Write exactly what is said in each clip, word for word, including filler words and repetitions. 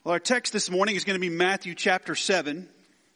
Well, our text this morning is going to be Matthew chapter seven.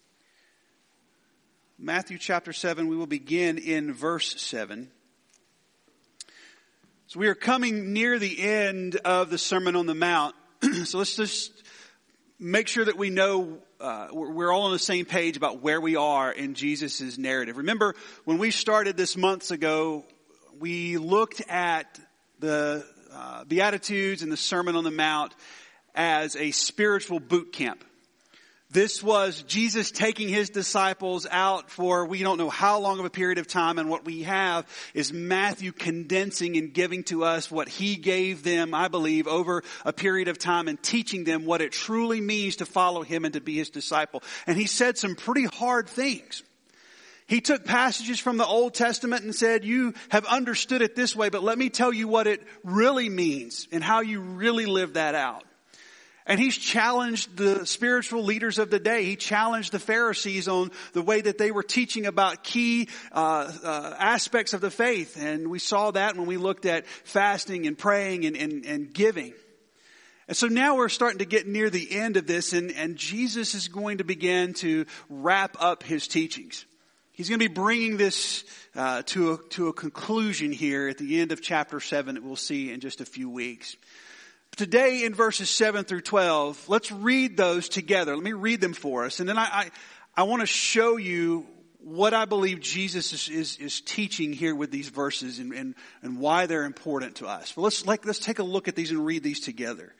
Matthew chapter seven, we will begin in verse seven. So we are coming near the end of the Sermon on the Mount. So let's just make sure that we know uh, we're all on the same page about where we are in Jesus' narrative. Remember, when we started this months ago, we looked at the uh, Beatitudes and the Sermon on the Mount as a spiritual boot camp. This was Jesus taking his disciples out for we don't know how long of a period of time, and what we have is Matthew condensing and giving to us what he gave them, I believe, over a period of time and teaching them what it truly means to follow him and to be his disciple. And he said some pretty hard things. He took passages from the Old Testament and said, you have understood it this way, but let me tell you what it really means and how you really live that out. And he's challenged the spiritual leaders of the day. He challenged the Pharisees on the way that they were teaching about key uh, uh, aspects of the faith. And we saw that when we looked at fasting and praying and, and, and giving. And so now we're starting to get near the end of this, and, and Jesus is going to begin to wrap up his teachings. He's going to be bringing this uh, to, a, to a conclusion here at the end of chapter seven that we'll see in just a few weeks. Today in verses seven through twelve, let's read those together. Let me read them for us. And then I, I, I want to show you what I believe Jesus is, is, is teaching here with these verses and, and, and why they're important to us. But let's, like, let's take a look at these and read these together.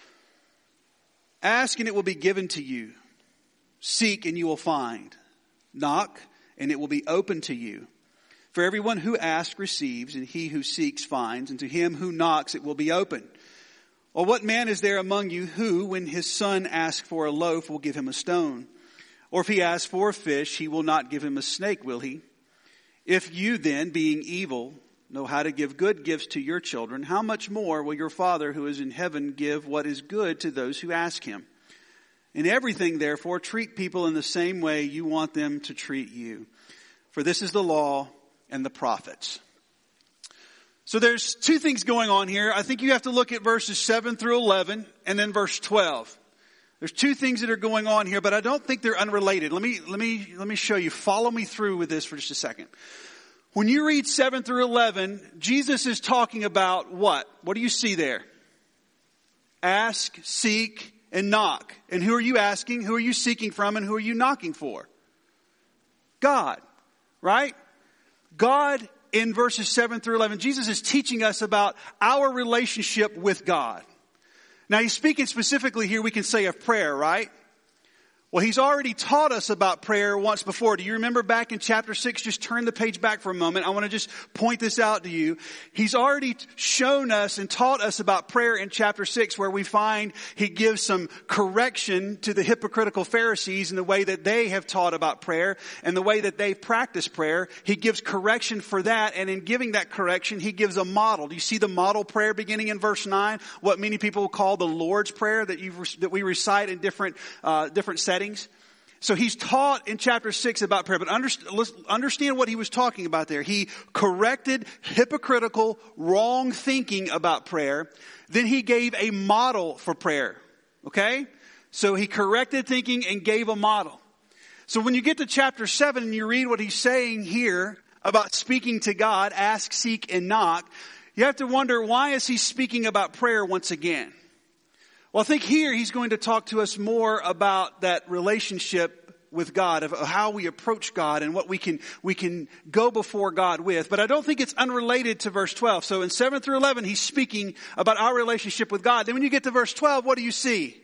Ask and it will be given to you. Seek and you will find. Knock and it will be open to you. For everyone who asks receives, and he who seeks finds, and to him who knocks it will be open. Or what man is there among you who, when his son asks for a loaf, will give him a stone? Or if he asks for a fish, he will not give him a snake, will he? If you then, being evil, know how to give good gifts to your children, how much more will your Father who is in heaven give what is good to those who ask him? In everything, therefore, treat people in the same way you want them to treat you. For this is the law and the prophets. So there's two things going on here. I think you have to look at verses seven through eleven and then verse twelve. There's two things that are going on here, but I don't think they're unrelated. Let me, let me, let me show you. Follow me through with this for just a second. When you read seven through eleven, Jesus is talking about what? What do you see there? Ask, seek, and knock. And who are you asking? Who are you seeking from? And who are you knocking for? God, right? God. In verses seven through eleven, Jesus is teaching us about our relationship with God. Now he's speaking specifically here, we can say, of prayer, right? Well, he's already taught us about prayer once before. Do you remember back in chapter six? Just turn the page back for a moment. I want to just point this out to you. He's already shown us and taught us about prayer in chapter six, where we find he gives some correction to the hypocritical Pharisees in the way that they have taught about prayer and the way that they practice prayer. He gives correction for that, and in giving that correction, he gives a model. Do you see the model prayer beginning in verse nine? What many people call the Lord's Prayer that you that we recite in different uh, different settings. So he's taught in chapter six about prayer, but understand what he was talking about there. He corrected hypocritical, wrong thinking about prayer. Then he gave a model for prayer. Okay? So he corrected thinking and gave a model. So when you get to chapter seven and you read what he's saying here about speaking to God, ask, seek, and knock, you have to wonder, why is he speaking about prayer once again? Well, I think here he's going to talk to us more about that relationship with God, of how we approach God and what we can we can go before God with. But I don't think it's unrelated to verse twelve. So in seven through eleven, he's speaking about our relationship with God. Then when you get to verse twelve, what do you see?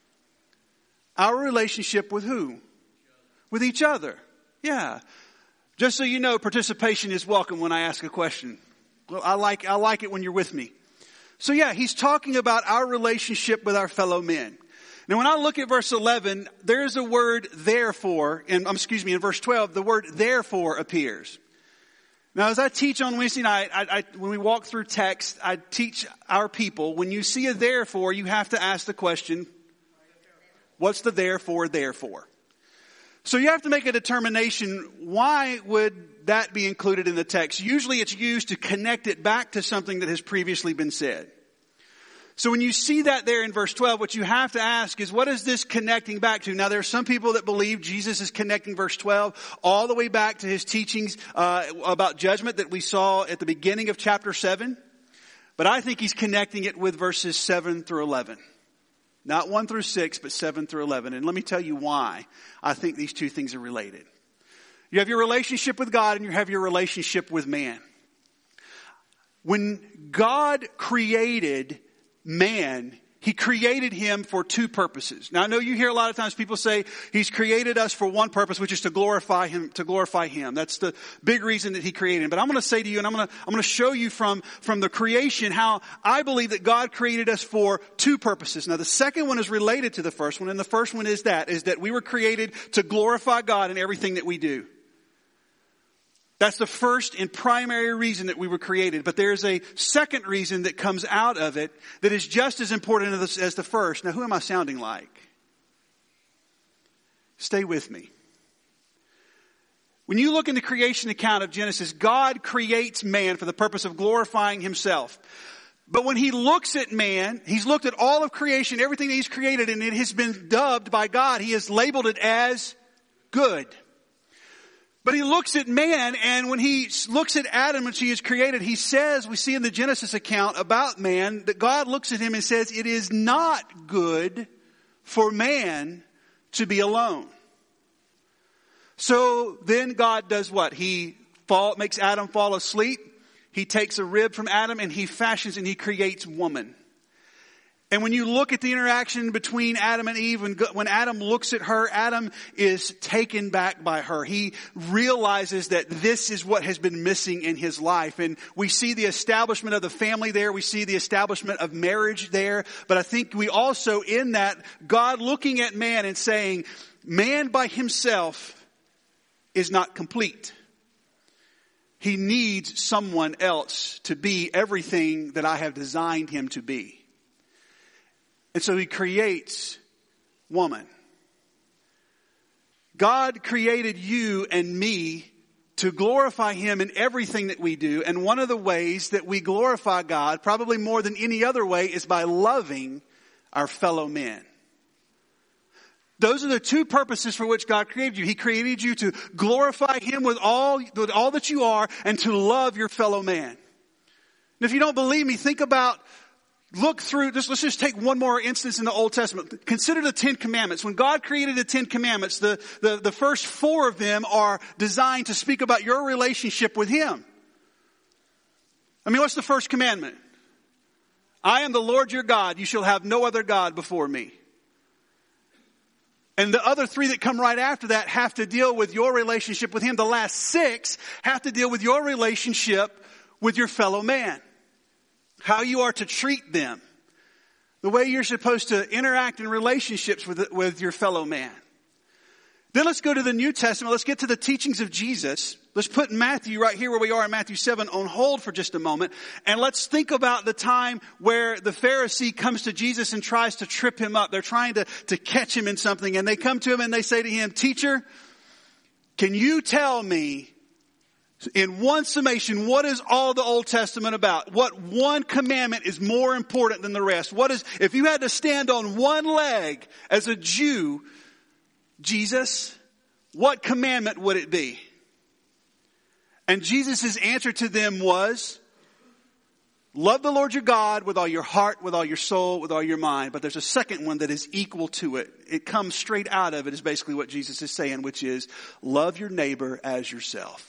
Our relationship with who? With each other. Yeah. Just so you know, participation is welcome when I ask a question. Well, I like I like it when you're with me. So yeah, he's talking about our relationship with our fellow men. Now when I look at verse eleven, there's a word therefore, and um, excuse me, in verse twelve, the word therefore appears. Now as I teach on Wednesday night, I, I, when we walk through text, I teach our people, when you see a therefore, you have to ask the question, what's the therefore, therefore? So you have to make a determination, why would that be included in the text? Usually it's used to connect it back to something that has previously been said. So when you see that there in verse twelve, what you have to ask is, what is this connecting back to? Now, there are some people that believe Jesus is connecting verse twelve all the way back to his teachings uh, about judgment that we saw at the beginning of chapter seven. But I think he's connecting it with verses seven through eleven. Not one through six, but seven through eleven. And let me tell you why I think these two things are related. You have your relationship with God and you have your relationship with man. When God created man, he created him for two purposes. Now I know you hear a lot of times people say he's created us for one purpose, which is to glorify him, to glorify him. That's the big reason that he created him. But I'm going to say to you, and I'm going to, I'm going to show you from, from the creation how I believe that God created us for two purposes. Now the second one is related to the first one, and the first one is that, is that we were created to glorify God in everything that we do. That's the first and primary reason that we were created. But there's a second reason that comes out of it that is just as important as the first. Now, who am I sounding like? Stay with me. When you look in the creation account of Genesis, God creates man for the purpose of glorifying himself. But when he looks at man, he's looked at all of creation, everything that he's created, and it has been dubbed by God. He has labeled it as good. But he looks at man, and when he looks at Adam, which he has created, he says, we see in the Genesis account about man, that God looks at him and says, it is not good for man to be alone. So then God does what? He fall, makes Adam fall asleep. He takes a rib from Adam and he fashions and he creates woman. And when you look at the interaction between Adam and Eve, when, when Adam looks at her, Adam is taken back by her. He realizes that this is what has been missing in his life. And we see the establishment of the family there. We see the establishment of marriage there. But I think we also, in that, God looking at man and saying, man by himself is not complete. He needs someone else to be everything that I have designed him to be. And so he creates woman. God created you and me to glorify him in everything that we do. And one of the ways that we glorify God, probably more than any other way, is by loving our fellow men. Those are the two purposes for which God created you. He created you to glorify him with all, with all that you are and to love your fellow man. And if you don't believe me, think about Look through, just, let's just take one more instance in the Old Testament. Consider the Ten Commandments. When God created the Ten Commandments, the, the, the first four of them are designed to speak about your relationship with him. I mean, what's the first commandment? I am the Lord your God. You shall have no other God before me. And the other three that come right after that have to deal with your relationship with him. The last six have to deal with your relationship with your fellow man. How you are to treat them. The way you're supposed to interact in relationships with, with your fellow man. Then let's go to the New Testament. Let's get to the teachings of Jesus. Let's put Matthew right here where we are in Matthew seven on hold for just a moment. And let's think about the time where the Pharisee comes to Jesus and tries to trip him up. They're trying to, to catch him in something. And they come to him and they say to him, Teacher, can you tell me in one summation, what is all the Old Testament about? What one commandment is more important than the rest? What is, if you had to stand on one leg as a Jew, Jesus, what commandment would it be? And Jesus' answer to them was, love the Lord your God with all your heart, with all your soul, with all your mind. But there's a second one that is equal to it. It comes straight out of it is basically what Jesus is saying, which is love your neighbor as yourself.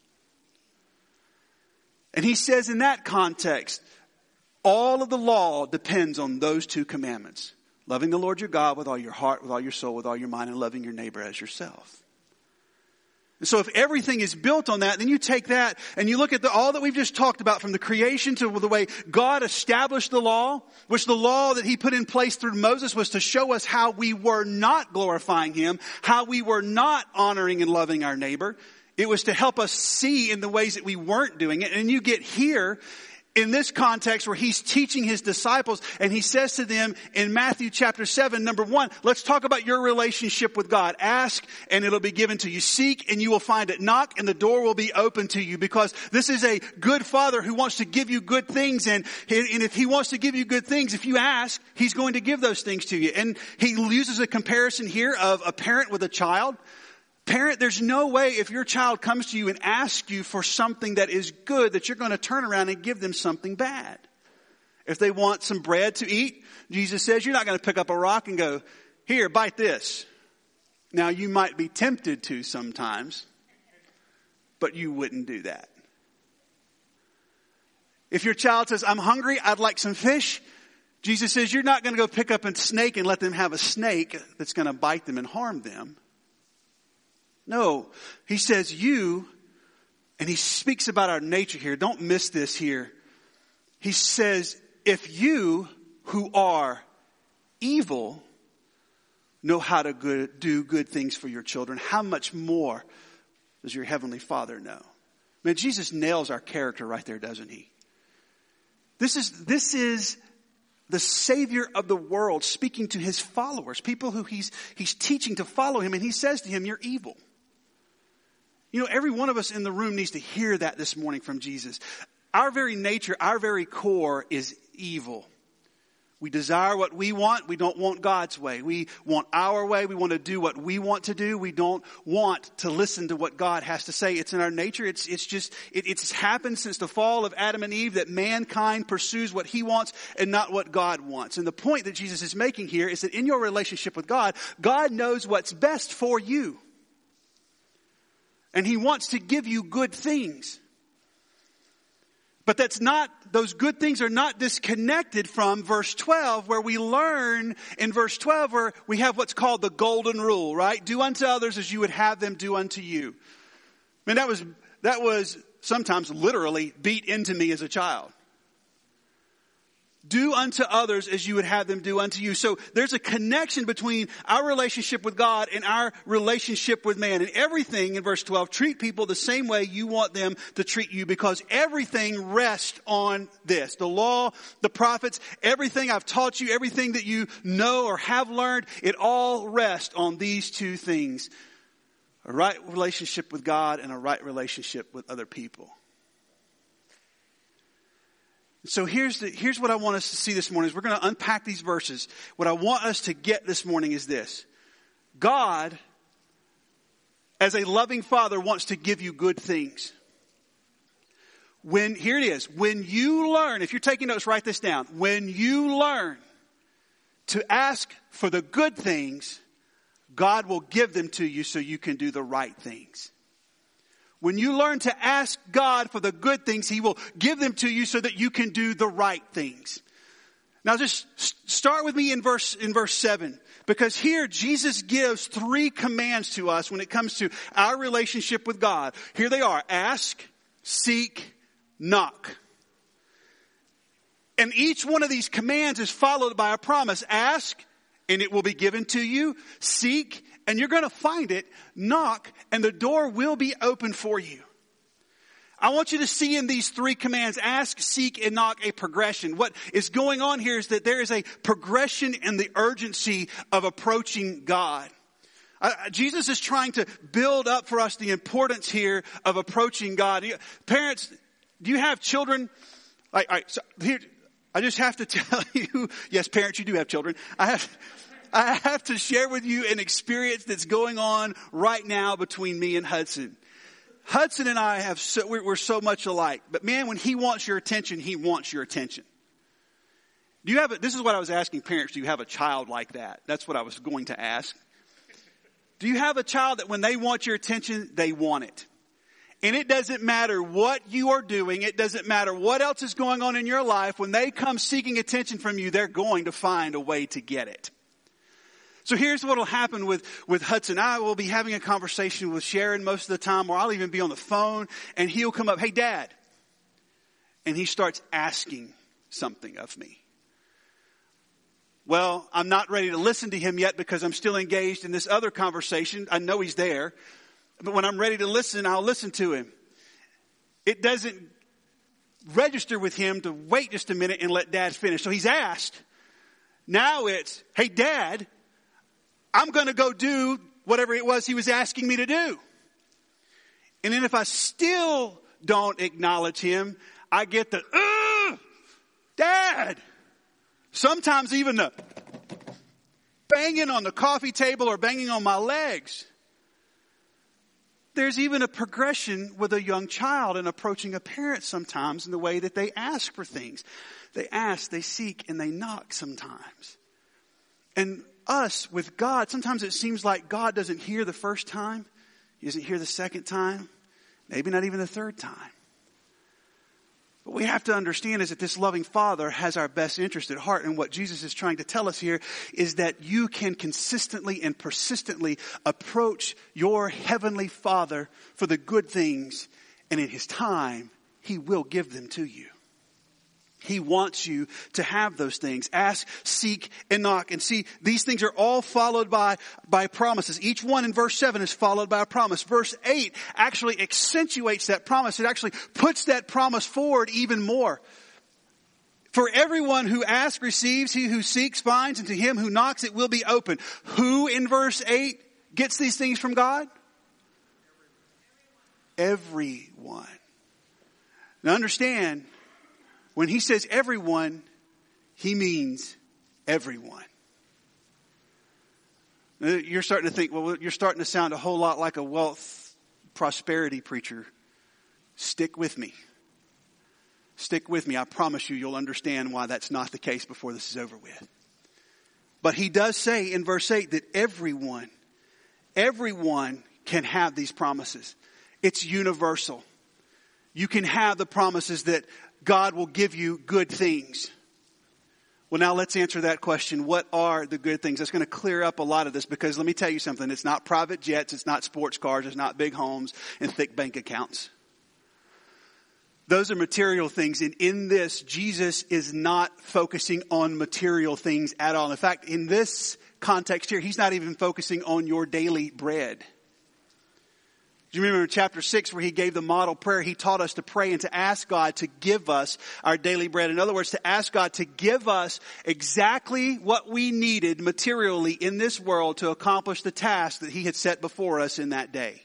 And he says in that context, all of the law depends on those two commandments. Loving the Lord your God with all your heart, with all your soul, with all your mind, and loving your neighbor as yourself. And so if everything is built on that, then you take that and you look at the, all that we've just talked about, from the creation to the way God established the law, which the law that he put in place through Moses was to show us how we were not glorifying him, how we were not honoring and loving our neighbor. It was to help us see in the ways that we weren't doing it. And you get here in this context where he's teaching his disciples, and he says to them in Matthew chapter seven, number one, let's talk about your relationship with God. Ask and it'll be given to you. Seek and you will find it. Knock and the door will be open to you, because this is a good father who wants to give you good things. And, and if he wants to give you good things, if you ask, he's going to give those things to you. And he uses a comparison here of a parent with a child. Parent, there's no way if your child comes to you and asks you for something that is good that you're going to turn around and give them something bad. If they want some bread to eat, Jesus says you're not going to pick up a rock and go, here, bite this. Now you might be tempted to sometimes, but you wouldn't do that. If your child says, I'm hungry, I'd like some fish, Jesus says you're not going to go pick up a snake and let them have a snake that's going to bite them and harm them. No, he says you, and he speaks about our nature here. Don't miss this here. He says, if you who are evil know how to good, do good things for your children, how much more does your heavenly Father know? Man, Jesus nails our character right there, doesn't he? This is, this is the Savior of the world speaking to his followers, people who he's, he's teaching to follow him, and he says to him, you're evil. You know, every one of us in the room needs to hear that this morning from Jesus. Our very nature, our very core is evil. We desire what we want. We don't want God's way. We want our way. We want to do what we want to do. We don't want to listen to what God has to say. It's in our nature. It's, it's just, it, it's happened since the fall of Adam and Eve that mankind pursues what he wants and not what God wants. And the point that Jesus is making here is that in your relationship with God, God knows what's best for you. And he wants to give you good things. But that's not, those good things are not disconnected from verse twelve, where we learn in verse twelve where we have what's called the golden rule, right? Do unto others as you would have them do unto you. I mean, that was, that was sometimes literally beat into me as a child. Do unto others as you would have them do unto you. So there's a connection between our relationship with God and our relationship with man. And everything in verse twelve, treat people the same way you want them to treat you, because everything rests on this. The law, the prophets, everything I've taught you, everything that you know or have learned, it all rests on these two things. A right relationship with God and a right relationship with other people. So here's the, here's what I want us to see this morning is we're going to unpack these verses. What I want us to get this morning is this. God, as a loving father, wants to give you good things. When, here it is. When you learn, if you're taking notes, write this down. When you learn to ask for the good things, God will give them to you so you can do the right things. When you learn to ask God for the good things, he will give them to you so that you can do the right things. Now just start with me in verse, in verse seven. Because here Jesus gives three commands to us when it comes to our relationship with God. Here they are. Ask, seek, knock. And each one of these commands is followed by a promise. Ask, and it will be given to you. Seek, and you're going to find it. Knock, and the door will be open for you. I want you to see in these three commands, ask, seek, and knock, a progression. What is going on here is that there is a progression in the urgency of approaching God. Uh, Jesus is trying to build up for us the importance here of approaching God. Parents, do you have children? All right, all right, so here, I just have to tell you, yes, parents, you do have children. I have... I have to share with you an experience that's going on right now between me and Hudson. Hudson and I have so, we're so much alike. But man, when he wants your attention, he wants your attention. Do you have a, this is what I was asking parents. Do you have a child like that? That's what I was going to ask. Do you have a child that when they want your attention, they want it? And it doesn't matter what you are doing. It doesn't matter what else is going on in your life. When they come seeking attention from you, they're going to find a way to get it. So here's what will happen with, with Hudson. I will be having a conversation with Sharon most of the time, or I'll even be on the phone, and he'll come up, hey, Dad. And he starts asking something of me. Well, I'm not ready to listen to him yet because I'm still engaged in this other conversation. I know he's there. But when I'm ready to listen, I'll listen to him. It doesn't register with him to wait just a minute and let dad finish. So he's asked. Now it's, hey, Dad, I'm going to go do whatever it was he was asking me to do. And then if I still don't acknowledge him, I get the, ugh, Dad. Sometimes even the banging on the coffee table or banging on my legs. There's even a progression with a young child and approaching a parent sometimes in the way that they ask for things. They ask, they seek, and they knock sometimes. And us with God, sometimes it seems like God doesn't hear the first time. He doesn't hear the second time. Maybe not even the third time. What we have to understand is that this loving Father has our best interest at heart. And what Jesus is trying to tell us here is that you can consistently and persistently approach your heavenly Father for the good things. And in his time, he will give them to you. He wants you to have those things. Ask, seek, and knock. And see, these things are all followed by, by promises. Each one in verse seven is followed by a promise. Verse eight actually accentuates that promise. It actually puts that promise forward even more. For everyone who asks receives, he who seeks finds, and to him who knocks it will be open. Who in verse eight gets these things from God? Everyone. Now understand, when he says everyone, he means everyone. You're starting to think, well, you're starting to sound a whole lot like a wealth prosperity preacher. Stick with me. Stick with me. I promise you, you'll understand why that's not the case before this is over with. But he does say in verse eight that everyone, everyone can have these promises. It's universal. You can have the promises that God will give you good things. Well, now let's answer that question. What are the good things? That's going to clear up a lot of this, because let me tell you something. It's not private jets. It's not sports cars. It's not big homes and thick bank accounts. Those are material things. And in this, Jesus is not focusing on material things at all. In fact, in this context here, he's not even focusing on your daily bread. Do you remember in chapter six where he gave the model prayer? He taught us to pray and to ask God to give us our daily bread. In other words, to ask God to give us exactly what we needed materially in this world to accomplish the task that he had set before us in that day.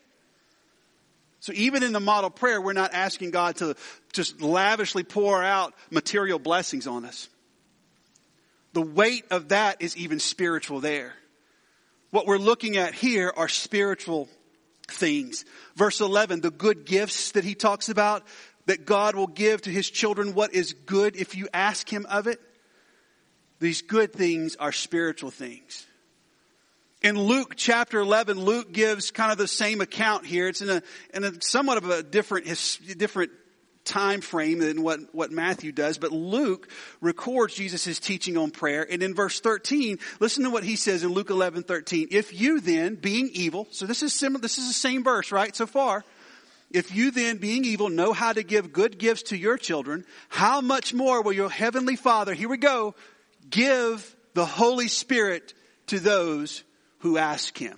So even in the model prayer, we're not asking God to just lavishly pour out material blessings on us. The weight of that is even spiritual there. What we're looking at here are spiritual things. Verse eleven, the good gifts that he talks about, that God will give to his children, what is good if you ask him of it. These good things are spiritual things. In Luke chapter eleven, Luke gives kind of the same account here. It's in a, in a somewhat of a different, different time frame than what, what Matthew does. But Luke records Jesus' teaching on prayer. And in verse thirteen, listen to what he says in Luke eleven thirteen. If you then, being evil, so this is similar, this is the same verse, right, so far. If you then, being evil, know how to give good gifts to your children, how much more will your heavenly Father, here we go, give the Holy Spirit to those who ask him.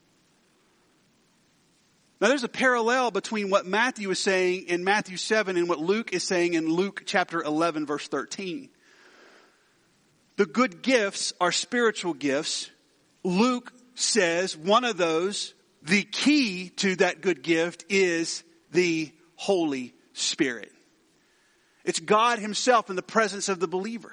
Now there's a parallel between what Matthew is saying in Matthew seven and what Luke is saying in Luke chapter eleven verse thirteen. The good gifts are spiritual gifts. Luke says one of those, the key to that good gift, is the Holy Spirit. It's God himself in the presence of the believer.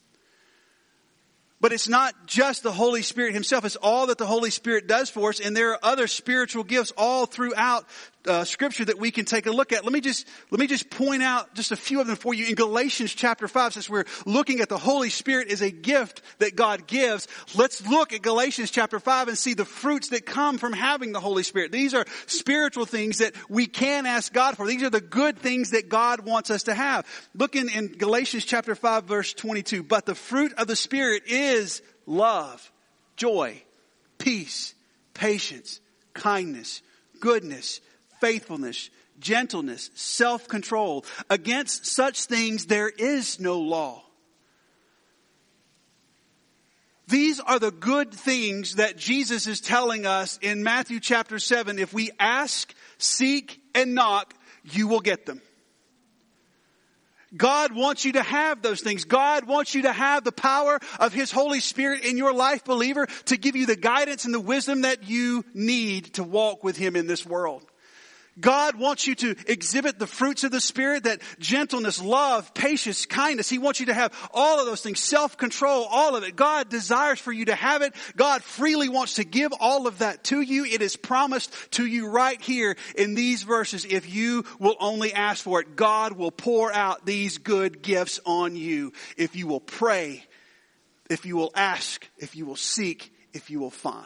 But it's not just the Holy Spirit himself. It's all that the Holy Spirit does for us. And there are other spiritual gifts all throughout uh, Scripture that we can take a look at. Let me just, let me just point out just a few of them for you. In Galatians chapter five, since we're looking at the Holy Spirit as a gift that God gives, let's look at Galatians chapter five and see the fruits that come from having the Holy Spirit. These are spiritual things that we can ask God for. These are the good things that God wants us to have. Look in, in Galatians chapter five verse twenty-two. But the fruit of the Spirit is love, joy, peace, patience, kindness, goodness, faithfulness, gentleness, self-control. Against such things there is no law. These are the good things that Jesus is telling us in Matthew chapter seven. If we ask, seek, and knock, you will get them. God wants you to have those things. God wants you to have the power of His Holy Spirit in your life, believer, to give you the guidance and the wisdom that you need to walk with Him in this world. God wants you to exhibit the fruits of the Spirit, that gentleness, love, patience, kindness. He wants you to have all of those things, self-control, all of it. God desires for you to have it. God freely wants to give all of that to you. It is promised to you right here in these verses. If you will only ask for it, God will pour out these good gifts on you. If you will pray, if you will ask, if you will seek, if you will find.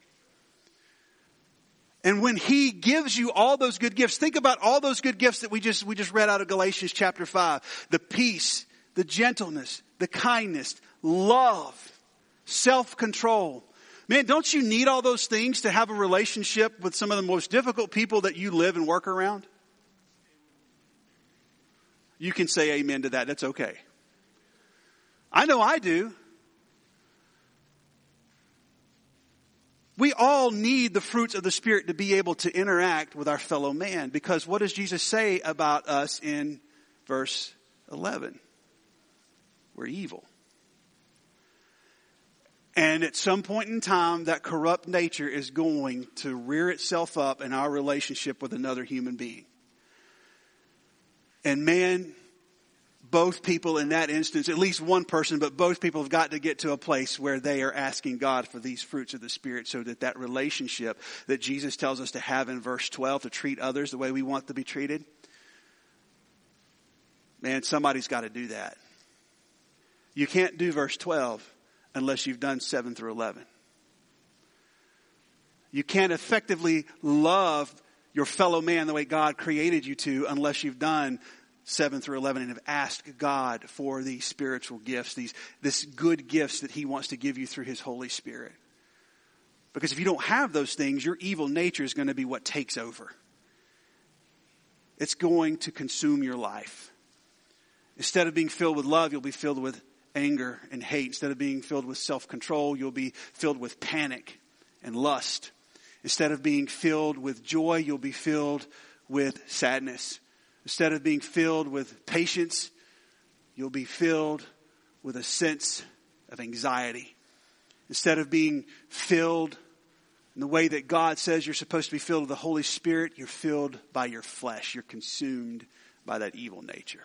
And when He gives you all those good gifts, think about all those good gifts that we just, we just read out of Galatians chapter five. The peace, the gentleness, the kindness, love, self-control. Man, don't you need all those things to have a relationship with some of the most difficult people that you live and work around? You can say amen to that. That's okay. I know I do. We all need the fruits of the Spirit to be able to interact with our fellow man. Because what does Jesus say about us in verse eleven? We're evil. And at some point in time, that corrupt nature is going to rear itself up in our relationship with another human being. And man, both people in that instance, at least one person, but both people have got to get to a place where they are asking God for these fruits of the Spirit, so that that relationship that Jesus tells us to have in verse twelve, to treat others the way we want to be treated. Man, somebody's got to do that. You can't do verse twelve unless you've done seven through eleven. You can't effectively love your fellow man the way God created you to unless you've done seven through eleven and have asked God for these spiritual gifts, these this good gifts that He wants to give you through His Holy Spirit. Because if you don't have those things, your evil nature is going to be what takes over. It's going to consume your life. Instead of being filled with love, you'll be filled with anger and hate. Instead of being filled with self-control, you'll be filled with panic and lust. Instead of being filled with joy, you'll be filled with sadness. Instead of being filled with patience, you'll be filled with a sense of anxiety. Instead of being filled in the way that God says you're supposed to be filled with the Holy Spirit, you're filled by your flesh. You're consumed by that evil nature.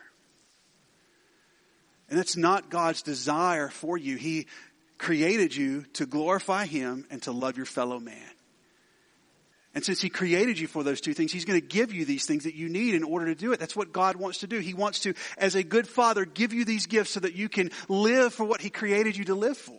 And that's not God's desire for you. He created you to glorify Him and to love your fellow man. And since He created you for those two things, He's going to give you these things that you need in order to do it. That's what God wants to do. He wants to, as a good father, give you these gifts so that you can live for what He created you to live for.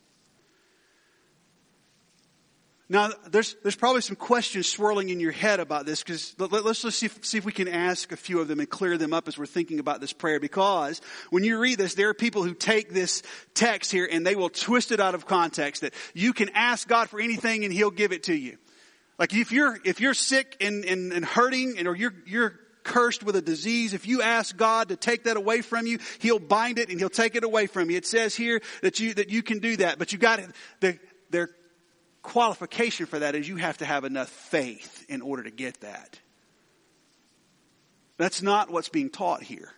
Now, there's there's probably some questions swirling in your head about this, because let, let's just see if, see if we can ask a few of them and clear them up as we're thinking about this prayer. Because when you read this, there are people who take this text here and they will twist it out of context, that you can ask God for anything and He'll give it to you. Like if you're if you're sick and, and, and hurting, and or you're you're cursed with a disease, if you ask God to take that away from you, He'll bind it and He'll take it away from you. It says here that you that you can do that, but you got the their qualification for that is you have to have enough faith in order to get that. That's not what's being taught here.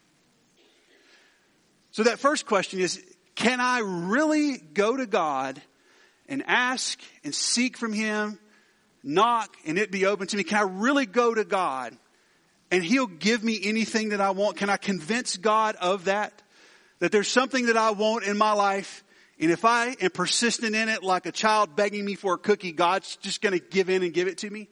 So that first question is, can I really go to God and ask and seek from Him, knock and it be open to me? Can I really go to God and He'll give me anything that I want? Can I convince God of that? That there's something that I want in my life, and if I am persistent in it like a child begging me for a cookie, God's just going to give in and give it to me?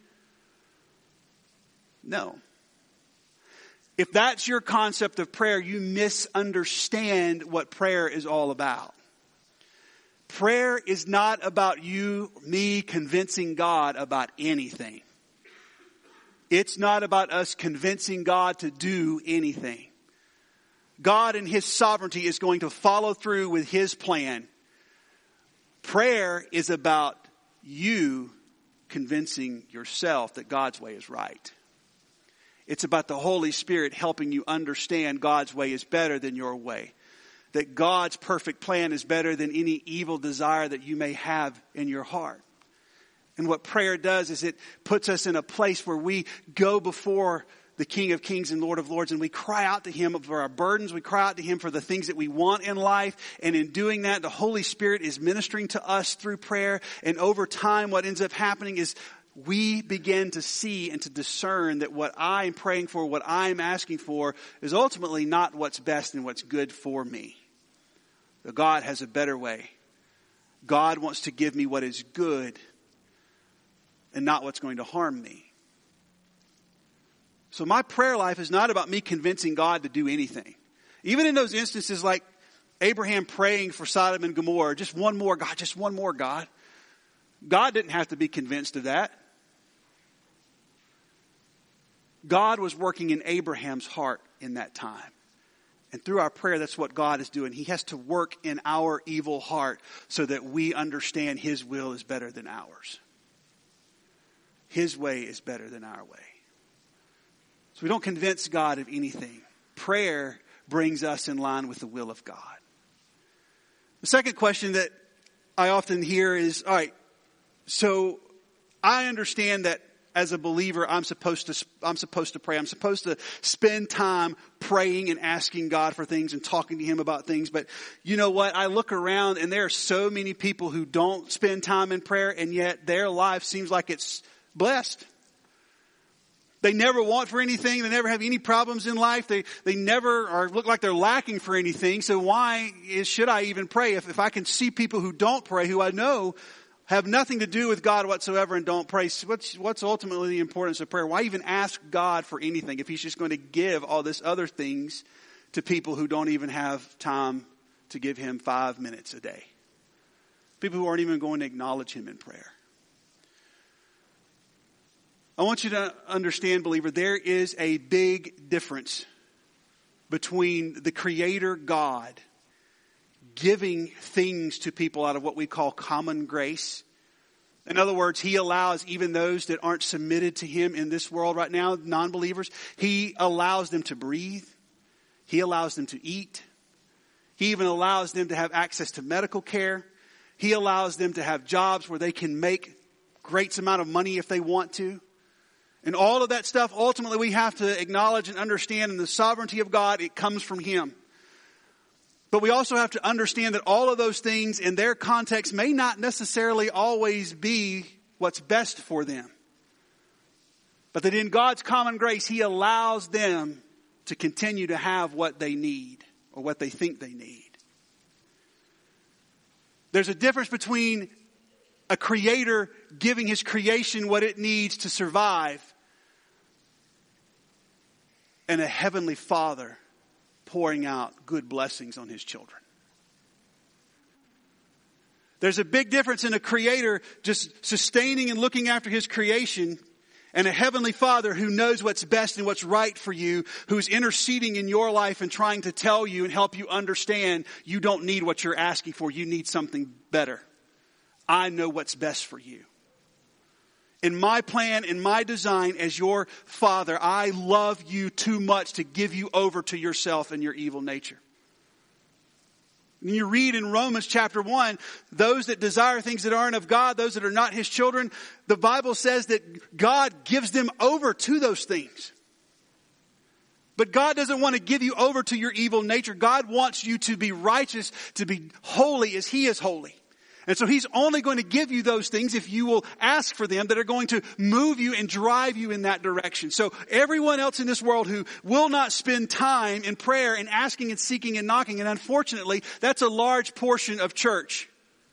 No. If that's your concept of prayer, you misunderstand what prayer is all about. Prayer is not about you, me convincing God about anything. It's not about us convincing God to do anything. God in His sovereignty is going to follow through with His plan. Prayer is about you convincing yourself that God's way is right. It's about the Holy Spirit helping you understand God's way is better than your way. That God's perfect plan is better than any evil desire that you may have in your heart. And what prayer does is it puts us in a place where we go before the King of Kings and Lord of Lords, and we cry out to him for our burdens. We cry out to him for the things that we want in life. And in doing that, the Holy Spirit is ministering to us through prayer. And over time, what ends up happening is we begin to see and to discern that what I am praying for, what I am asking for, is ultimately not what's best and what's good for me. But God has a better way. God wants to give me what is good and not what's going to harm me. So my prayer life is not about me convincing God to do anything. Even in those instances like Abraham praying for Sodom and Gomorrah, just one more, God, just one more, God. God didn't have to be convinced of that. God was working in Abraham's heart in that time. And through our prayer, that's what God is doing. He has to work in our evil heart so that we understand his will is better than ours. His way is better than our way. So we don't convince God of anything. Prayer brings us in line with the will of God. The second question that I often hear is, all right, so I understand that as a believer, I'm supposed to, I'm supposed to pray. I'm supposed to spend time praying and asking God for things and talking to him about things. But you know what? I look around and there are so many people who don't spend time in prayer, and yet their life seems like it's blessed. They never want for anything. They never have any problems in life. They they never are look like they're lacking for anything. So why is, should I even pray? If, if I can see people who don't pray, who I know have nothing to do with God whatsoever and don't pray, what's, what's ultimately the importance of prayer? Why even ask God for anything if he's just going to give all this other things to people who don't even have time to give him five minutes a day? People who aren't even going to acknowledge him in prayer. I want you to understand, believer, there is a big difference between the Creator God giving things to people out of what we call common grace. In other words, he allows even those that aren't submitted to him in this world right now, non-believers, he allows them to breathe. He allows them to eat. He even allows them to have access to medical care. He allows them to have jobs where they can make great amount of money if they want to. And all of that stuff, ultimately we have to acknowledge and understand in the sovereignty of God, it comes from him. But we also have to understand that all of those things in their context may not necessarily always be what's best for them. But that in God's common grace, he allows them to continue to have what they need or what they think they need. There's a difference between a creator giving his creation what it needs to survive and a heavenly Father pouring out good blessings on his children. There's a big difference in a creator just sustaining and looking after his creation and a heavenly Father who knows what's best and what's right for you, who's interceding in your life and trying to tell you and help you understand you don't need what you're asking for. You need something better. I know what's best for you. In my plan, in my design as your Father, I love you too much to give you over to yourself and your evil nature. When you read in Romans chapter one, those that desire things that aren't of God, those that are not his children, the Bible says that God gives them over to those things. But God doesn't want to give you over to your evil nature. God wants you to be righteous, to be holy as he is holy. And so he's only going to give you those things if you will ask for them, that are going to move you and drive you in that direction. So everyone else in this world who will not spend time in prayer and asking and seeking and knocking, and unfortunately, that's a large portion of church.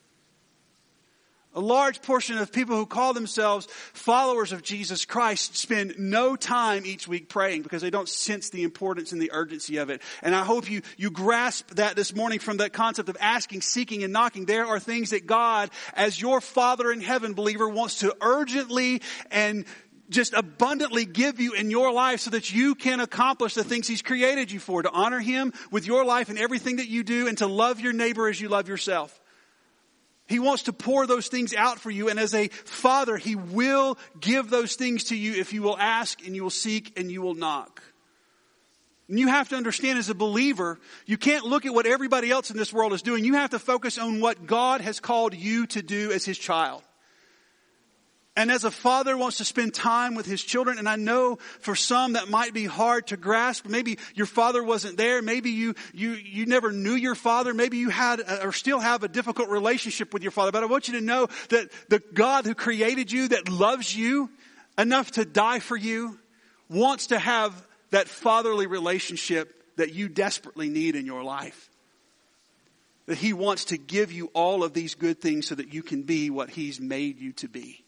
A large portion of people who call themselves followers of Jesus Christ spend no time each week praying because they don't sense the importance and the urgency of it. And I hope you, you grasp that this morning from that concept of asking, seeking, and knocking. There are things that God, as your Father in heaven, believer, wants to urgently and just abundantly give you in your life so that you can accomplish the things he's created you for, to honor him with your life and everything that you do, and to love your neighbor as you love yourself. He wants to pour those things out for you. And as a Father, he will give those things to you if you will ask and you will seek and you will knock. And you have to understand, as a believer, you can't look at what everybody else in this world is doing. You have to focus on what God has called you to do as his child. And as a father wants to spend time with his children, and I know for some that might be hard to grasp. Maybe your father wasn't there. Maybe you, you, you never knew your father. Maybe you had a, or still have a difficult relationship with your father. But I want you to know that the God who created you, that loves you enough to die for you, wants to have that fatherly relationship that you desperately need in your life. That he wants to give you all of these good things so that you can be what he's made you to be.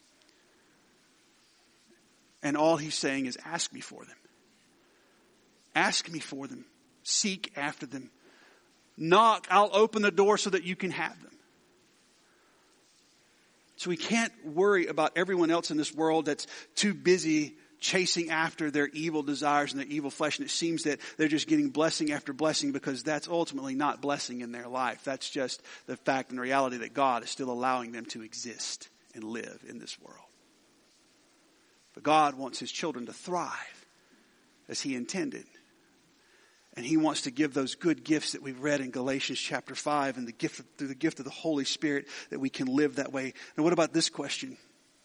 And all he's saying is, ask me for them. Ask me for them. Seek after them. Knock, I'll open the door so that you can have them. So we can't worry about everyone else in this world that's too busy chasing after their evil desires and their evil flesh. And it seems that they're just getting blessing after blessing, because that's ultimately not blessing in their life. That's just the fact and reality that God is still allowing them to exist and live in this world. But God wants his children to thrive as he intended. And he wants to give those good gifts that we've read in Galatians chapter five, and the gift through the gift of the Holy Spirit, that we can live that way. Now, what about this question?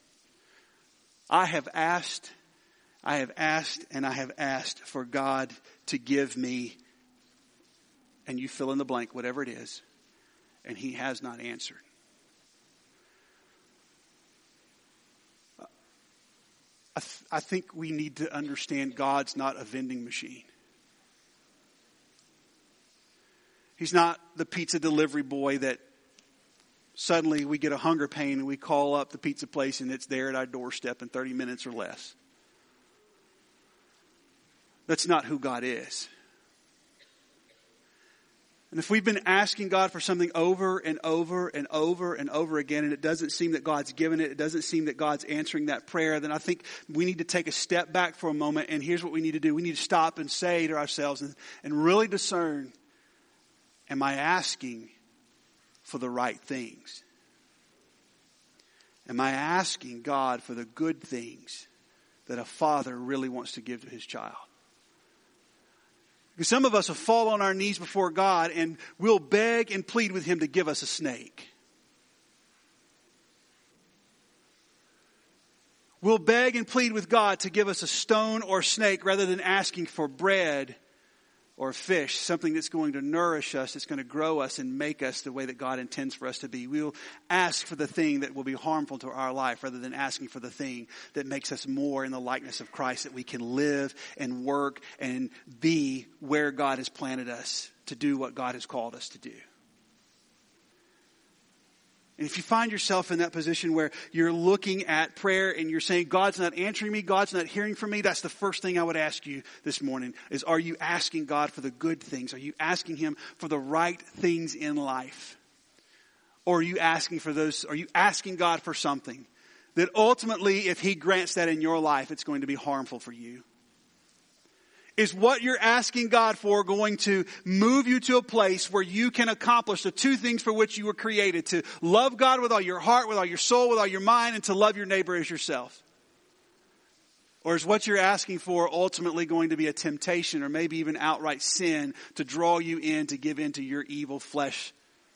I have asked, I have asked, and I have asked for God to give me, and you fill in the blank, whatever it is, and he has not answered. I, th- I think we need to understand God's not a vending machine. He's not the pizza delivery boy that suddenly we get a hunger pain and we call up the pizza place and it's there at our doorstep in thirty minutes or less. That's not who God is. And if we've been asking God for something over and over and over and over again, and it doesn't seem that God's given it, it doesn't seem that God's answering that prayer, then I think we need to take a step back for a moment. And here's what we need to do. We need to stop and say to ourselves and, and really discern, am I asking for the right things? Am I asking God for the good things that a father really wants to give to his child? Because some of us will fall on our knees before God and we'll beg and plead with him to give us a snake. We'll beg and plead with God to give us a stone or snake rather than asking for bread or fish, something that's going to nourish us, that's going to grow us and make us the way that God intends for us to be. We'll ask for the thing that will be harmful to our life rather than asking for the thing that makes us more in the likeness of Christ, that we can live and work and be where God has planted us to do what God has called us to do. And if you find yourself in that position where you're looking at prayer and you're saying, God's not answering me, God's not hearing from me, that's the first thing I would ask you this morning is, are you asking God for the good things? Are you asking him for the right things in life? Or are you asking for those, are you asking God for something that ultimately, if he grants that in your life, it's going to be harmful for you? Is what you're asking God for going to move you to a place where you can accomplish the two things for which you were created, to love God with all your heart, with all your soul, with all your mind, and to love your neighbor as yourself? Or is what you're asking for ultimately going to be a temptation or maybe even outright sin to draw you in to give in to your evil flesh?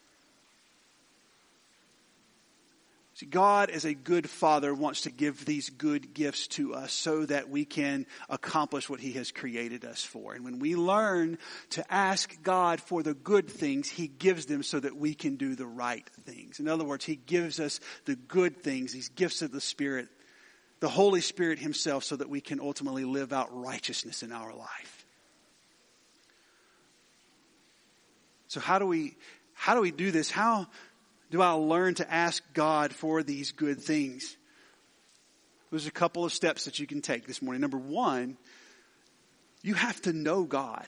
See, God, as a good father, wants to give these good gifts to us so that we can accomplish what he has created us for. And when we learn to ask God for the good things, he gives them so that we can do the right things. In other words, he gives us the good things, these gifts of the Spirit, the Holy Spirit himself, so that we can ultimately live out righteousness in our life. So how do we, how do we do this? How do I learn to ask God for these good things? There's a couple of steps that you can take this morning. Number one, you have to know God.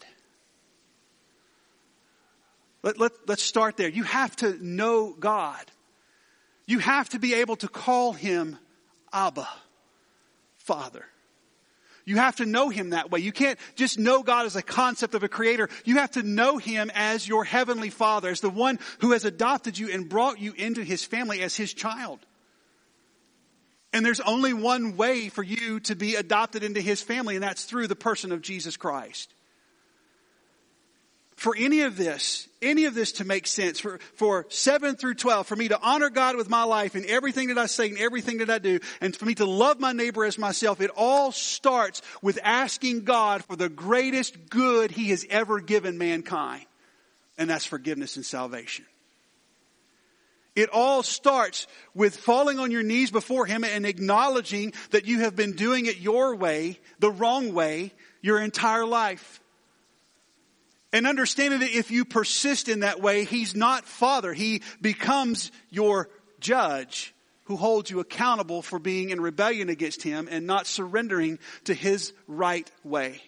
Let, let, let's start there. You have to know God. You have to be able to call him Abba, Father. You have to know him that way. You can't just know God as a concept of a creator. You have to know him as your heavenly Father, as the one who has adopted you and brought you into his family as his child. And there's only one way for you to be adopted into his family, and that's through the person of Jesus Christ. for any of this, any of this to make sense, for, for seven through twelve, for me to honor God with my life and everything that I say and everything that I do, and for me to love my neighbor as myself, it all starts with asking God for the greatest good He has ever given mankind. And that's forgiveness and salvation. It all starts with falling on your knees before Him and acknowledging that you have been doing it your way, the wrong way, your entire life. And understanding that if you persist in that way, He's not Father. He becomes your judge who holds you accountable for being in rebellion against Him and not surrendering to His right way.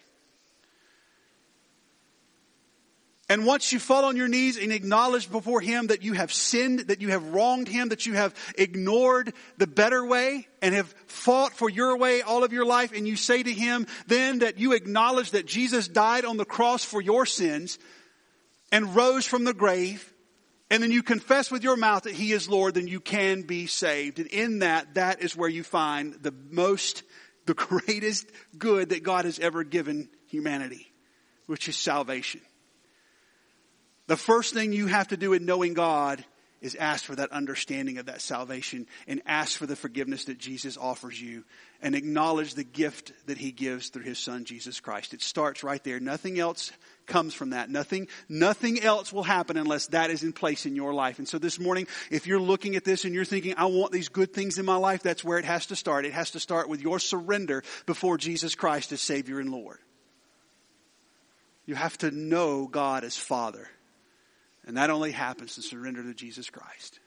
And once you fall on your knees and acknowledge before Him that you have sinned, that you have wronged Him, that you have ignored the better way and have fought for your way all of your life, and you say to Him then that you acknowledge that Jesus died on the cross for your sins and rose from the grave, and then you confess with your mouth that He is Lord, then you can be saved. And in that, that is where you find the most, the greatest good that God has ever given humanity, which is salvation. The first thing you have to do in knowing God is ask for that understanding of that salvation and ask for the forgiveness that Jesus offers you and acknowledge the gift that He gives through His Son, Jesus Christ. It starts right there. Nothing else comes from that. Nothing, nothing else will happen unless that is in place in your life. And so this morning, if you're looking at this and you're thinking, I want these good things in my life, that's where it has to start. It has to start with your surrender before Jesus Christ as Savior and Lord. You have to know God as Father. And that only happens to surrender to Jesus Christ.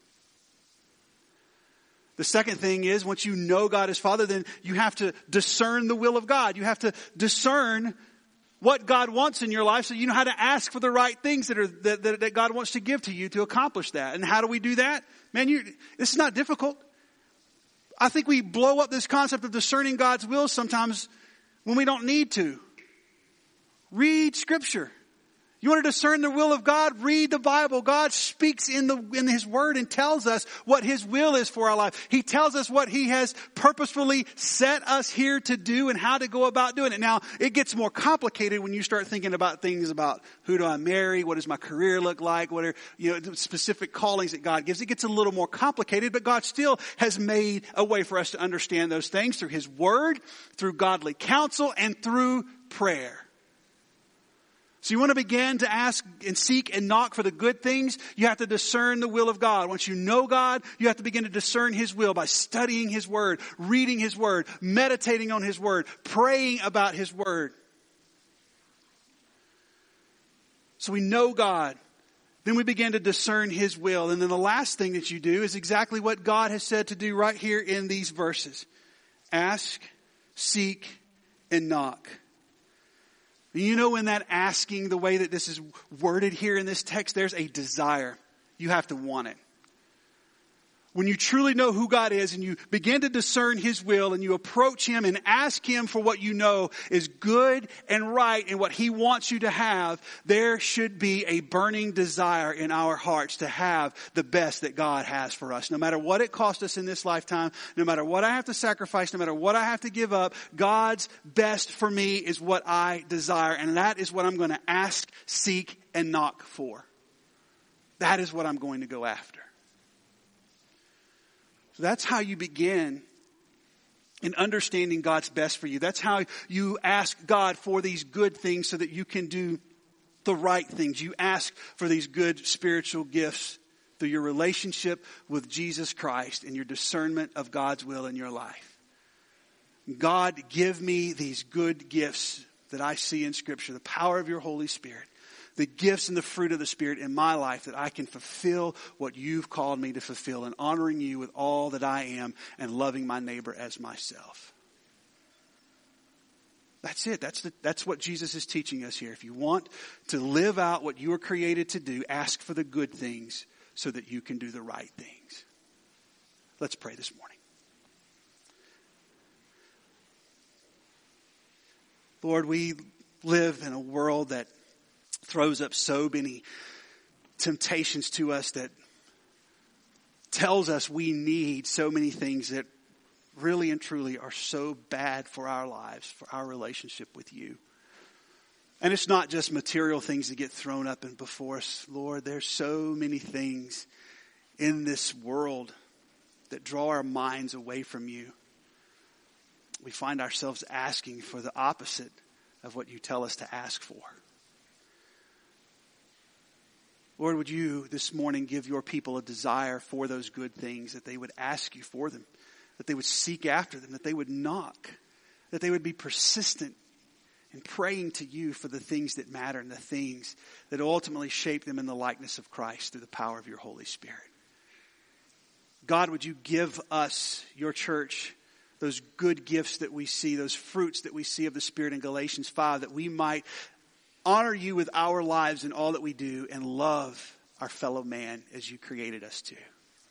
The second thing is, once you know God as Father, then you have to discern the will of God. You have to discern what God wants in your life so you know how to ask for the right things that are that, that, that God wants to give to you to accomplish that. And how do we do that? Man, you, this is not difficult. I think we blow up this concept of discerning God's will sometimes when we don't need to. Read Scripture. You want to discern the will of God? Read the Bible. God speaks in the in His Word and tells us what His will is for our life. He tells us what He has purposefully set us here to do and how to go about doing it. Now, it gets more complicated when you start thinking about things about who do I marry? What does my career look like? What are, you know, the specific callings that God gives? It gets a little more complicated, but God still has made a way for us to understand those things through His Word, through godly counsel, and through prayer. So you want to begin to ask and seek and knock for the good things, you have to discern the will of God. Once you know God, you have to begin to discern His will by studying His Word, reading His Word, meditating on His Word, praying about His Word. So we know God. Then we begin to discern His will. And then the last thing that you do is exactly what God has said to do right here in these verses. Ask, seek, and knock. You know, in that asking, the way that this is worded here in this text, there's a desire. You have to want it. When you truly know who God is and you begin to discern His will and you approach Him and ask Him for what you know is good and right and what He wants you to have, there should be a burning desire in our hearts to have the best that God has for us. No matter what it costs us in this lifetime, no matter what I have to sacrifice, no matter what I have to give up, God's best for me is what I desire. And that is what I'm going to ask, seek, and knock for. That is what I'm going to go after. So that's how you begin in understanding God's best for you. That's how you ask God for these good things so that you can do the right things. You ask for these good spiritual gifts through your relationship with Jesus Christ and your discernment of God's will in your life. God, give me these good gifts that I see in Scripture, the power of your Holy Spirit. The gifts and the fruit of the Spirit in my life that I can fulfill what you've called me to fulfill and honoring you with all that I am and loving my neighbor as myself. That's it. That's the, that's what Jesus is teaching us here. If you want to live out what you were created to do, ask for the good things so that you can do the right things. Let's pray this morning. Lord, we live in a world that throws up so many temptations to us that tells us we need so many things that really and truly are so bad for our lives, for our relationship with you. And it's not just material things that get thrown up and before us. Lord, there's so many things in this world that draw our minds away from you. We find ourselves asking for the opposite of what you tell us to ask for. Lord, would you this morning give your people a desire for those good things, that they would ask you for them, that they would seek after them, that they would knock, that they would be persistent and praying to you for the things that matter and the things that ultimately shape them in the likeness of Christ through the power of your Holy Spirit. God, would you give us, your church, those good gifts that we see, those fruits that we see of the Spirit in Galatians five, that we might honor you with our lives in all that we do and love our fellow man as you created us to.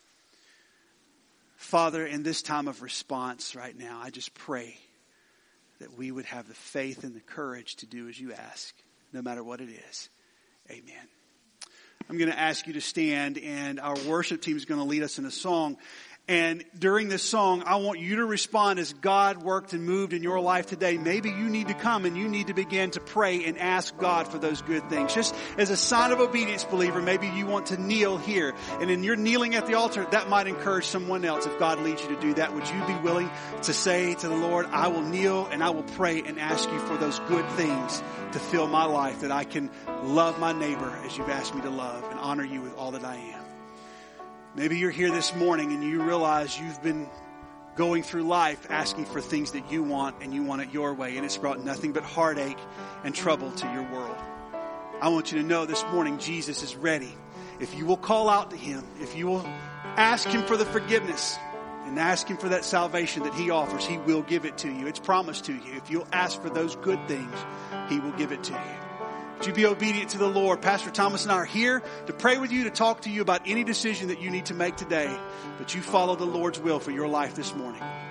Father, in this time of response right now, I just pray that we would have the faith and the courage to do as you ask, no matter what it is. Amen. I'm going to ask you to stand, and our worship team is going to lead us in a song. And during this song, I want you to respond as God worked and moved in your life today. Maybe you need to come and you need to begin to pray and ask God for those good things. Just as a sign of obedience, believer, maybe you want to kneel here. And in your kneeling at the altar, that might encourage someone else. If God leads you to do that, would you be willing to say to the Lord, I will kneel and I will pray and ask you for those good things to fill my life, that I can love my neighbor as you've asked me to love and honor you with all that I am. Maybe you're here this morning and you realize you've been going through life asking for things that you want and you want it your way, and it's brought nothing but heartache and trouble to your world. I want you to know this morning Jesus is ready. If you will call out to him, if you will ask him for the forgiveness and ask him for that salvation that he offers, he will give it to you. It's promised to you. If you'll ask for those good things, he will give it to you. Would you be obedient to the Lord? Pastor Thomas and I are here to pray with you, to talk to you about any decision that you need to make today. But you follow the Lord's will for your life this morning.